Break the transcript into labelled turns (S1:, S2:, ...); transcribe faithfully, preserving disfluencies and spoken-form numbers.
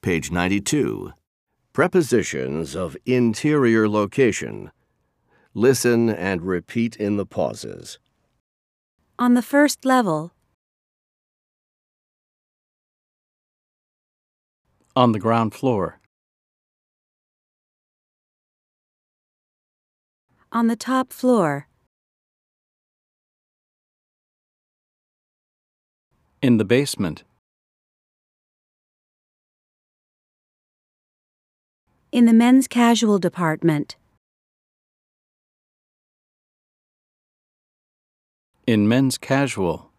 S1: Page ninety-two. Prepositions of interior location. Listen and repeat in the pauses.
S2: On the first level.
S3: On the ground floor.
S2: On the top floor.
S3: In the basement.
S2: In the men's casual department.
S3: In men's casual.